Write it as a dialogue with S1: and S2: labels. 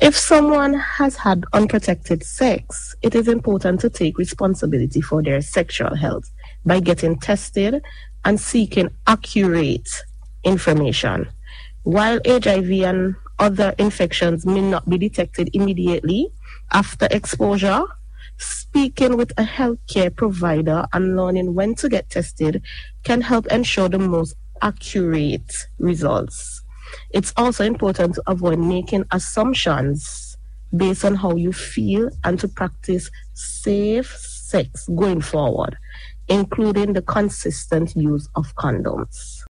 S1: If someone has had unprotected sex, it is important to take responsibility for their sexual health by getting tested and seeking accurate information. While HIV and other infections may not be detected immediately after exposure, speaking with a healthcare provider and learning when to get tested can help ensure the most accurate results. It's also important to avoid making assumptions based on how you feel and to practice safe sex going forward, including the consistent use of condoms.